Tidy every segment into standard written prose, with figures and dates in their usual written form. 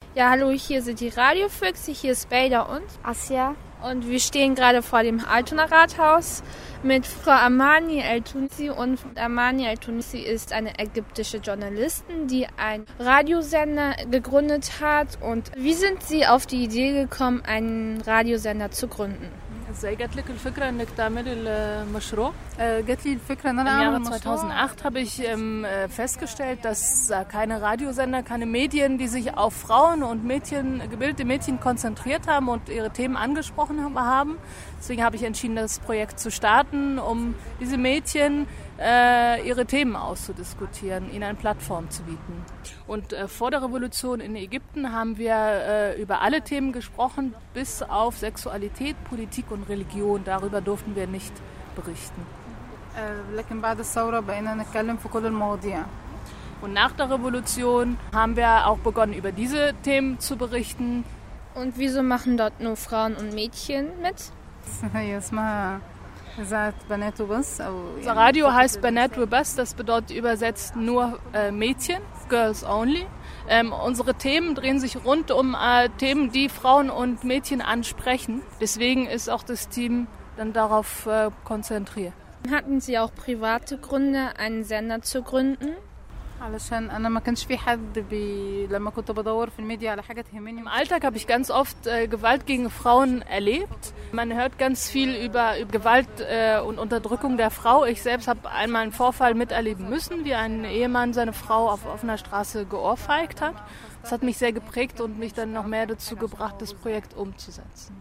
Ja, hallo, hier sind die Radiofüchse, hier ist Beyda und Asja. Und wir stehen gerade vor dem Altonaer Rathaus mit Frau Amani El-Tunisi. Und Amani El-Tunisi ist eine ägyptische Journalistin, die einen Radiosender gegründet hat. Und wie sind Sie auf die Idee gekommen, einen Radiosender zu gründen? ازاي جات لك الفكرة انك تعملي المشروع؟ جات لي الفكرة ان انا Im Jahre اعمل مشروع. 2008 habe ich festgestellt, dass keine Radiosender, keine Medien, die sich auf Frauen und Mädchen, gebildete Mädchen konzentriert haben und ihre Themen angesprochen haben. Deswegen habe ich entschieden, das Projekt zu starten, um diese Mädchen ihre Themen auszudiskutieren, ihnen eine Plattform zu bieten. Und vor der Revolution in Ägypten haben wir über alle Themen gesprochen, bis auf Sexualität, Politik und Religion. Darüber durften wir nicht berichten. لكن بعد الثورة بقينا نتكلم في كل المواضيع. Und nach der Revolution haben wir auch begonnen, über diese Themen zu berichten. Und wieso machen dort nur Frauen und Mädchen mit? هي اسمها إذاعة بنات وبس أو Unser Radio heißt Banat Webas, das bedeutet übersetzt nur Mädchen, Girls Only. Unsere Themen drehen sich rund um Themen, die Frauen und Mädchen ansprechen. Deswegen ist auch das Team dann darauf konzentriert. Hatten Sie auch private Gründe, einen Sender zu gründen? علشان أنا ما كانش في حد لما كنت بدور في الميديا على حاجة تهمني. Im Alltag habe ich ganz oft Gewalt gegen Frauen erlebt. Man hört ganz viel über Gewalt und Unterdrückung der Frau. Ich selbst habe einmal einen Vorfall miterleben müssen, wie ein Ehemann seine Frau auf offener Straße geohrfeigt hat. Das hat mich sehr geprägt und mich dann noch mehr dazu gebracht, das Projekt umzusetzen.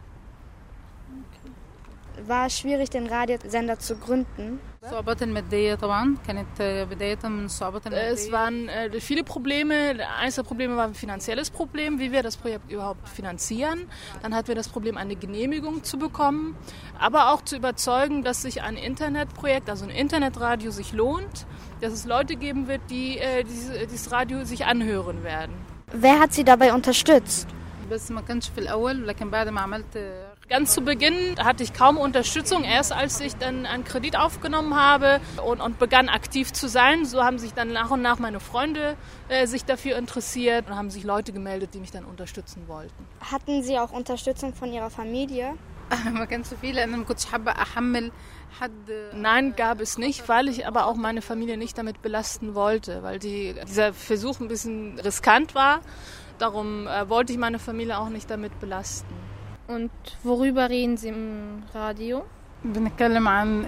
War es schwierig, den Radiosender zu gründen? الصعوبات المادية طبعا كانت بداية من الصعوبات المادية. Es waren viele Probleme. Eines der Probleme war ein finanzielles Problem, wie wir das Projekt überhaupt finanzieren. Dann hatten wir das Problem, eine Genehmigung zu bekommen, aber auch zu überzeugen, dass sich ein Internetprojekt, also ein Internetradio, sich lohnt, dass es Leute geben wird, die dieses Radio sich anhören werden. Wer hat Sie dabei unterstützt? بس ما كانش في الأول لكن بعد ما عملت. Ganz zu Beginn hatte ich kaum Unterstützung, erst als ich dann einen Kredit aufgenommen habe und begann aktiv zu sein. So haben sich dann nach und nach meine Freunde sich dafür interessiert und haben sich Leute gemeldet, die mich dann unterstützen wollten. Hatten Sie auch Unterstützung von Ihrer Familie? ما كانش فيه لأن ما كنتش حابة أحمل حد. Nein, gab es nicht, weil ich aber auch meine Familie nicht damit belasten wollte, weil dieser Versuch ein bisschen riskant war. Darum wollte ich meine Familie auch nicht damit belasten. Und worüber reden Sie im Radio? بنتكلم عن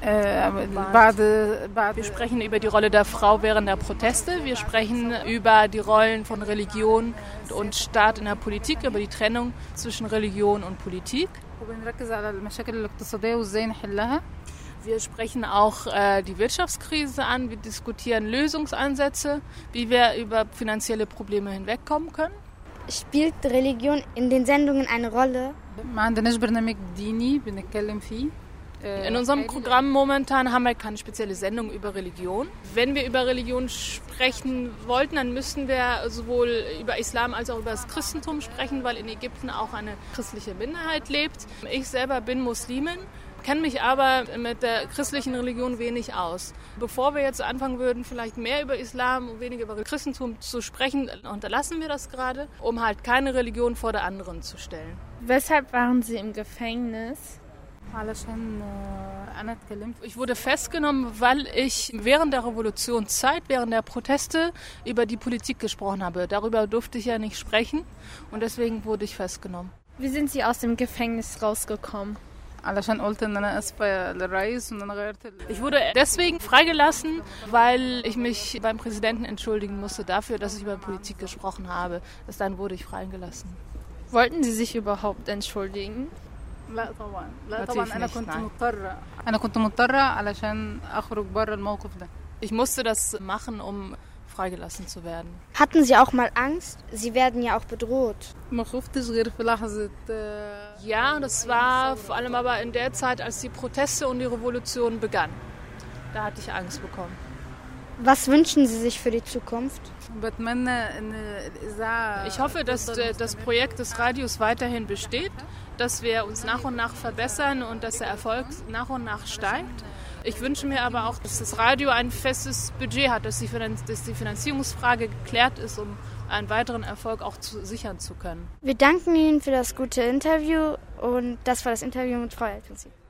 Wir sprechen über die Rolle der Frau während der Proteste. Wir sprechen über die Rollen von Religion und Staat in der Politik, über die Trennung zwischen Religion und Politik. وبنركز على المشاكل الاقتصادية وإزاي نحلها. Wir sprechen auch die Wirtschaftskrise an. Wir diskutieren Lösungsansätze, wie wir über finanzielle Probleme hinwegkommen können. Spielt Religion in den Sendungen eine Rolle? ما عندناش برنامج ديني بنتكلم فيه. In unserem Programm momentan haben wir keine spezielle Sendung über Religion. Wenn wir über Religion sprechen wollten, dann müssten wir sowohl über Islam als auch über das Christentum sprechen, weil in Ägypten auch eine christliche Minderheit lebt. Ich selber bin Muslimin, kenne mich aber mit der christlichen Religion wenig aus. Bevor wir jetzt anfangen würden, vielleicht mehr über Islam und weniger über Christentum zu sprechen, unterlassen wir das gerade, um halt keine Religion vor der anderen zu stellen. Weshalb waren Sie im Gefängnis? Ich wurde festgenommen, weil ich während der Revolutionszeit, während der Proteste über die Politik gesprochen habe. Darüber durfte ich ja nicht sprechen und deswegen wurde ich festgenommen. Wie sind Sie aus dem Gefängnis rausgekommen? Ich wurde deswegen freigelassen, weil ich mich beim Präsidenten entschuldigen musste dafür, dass ich über Politik gesprochen habe. Erst dann wurde ich freigelassen. Wollten Sie sich überhaupt entschuldigen? لا طبعا لا طبعا أنا كنت مضطرة علشان أخرج برا الموقف ده. Ich musste das machen, um freigelassen zu werden. Hatten Sie auch mal Angst? Sie werden ja auch bedroht. ما خفتش غير في لحظة. Ja, das war vor allem aber in der Zeit, als die Proteste und die Revolution begann. Da hatte ich Angst bekommen. Was wünschen Sie sich für die Zukunft? Ich hoffe, dass das Projekt des Radios weiterhin besteht, dass wir uns nach und nach verbessern und dass der Erfolg nach und nach steigt. Ich wünsche mir aber auch, dass das Radio ein festes Budget hat, dass die Finanzierungsfrage geklärt ist, um einen weiteren Erfolg auch sichern zu können. Wir danken Ihnen für das gute Interview und das war das Interview mit Frau El-Tounsi.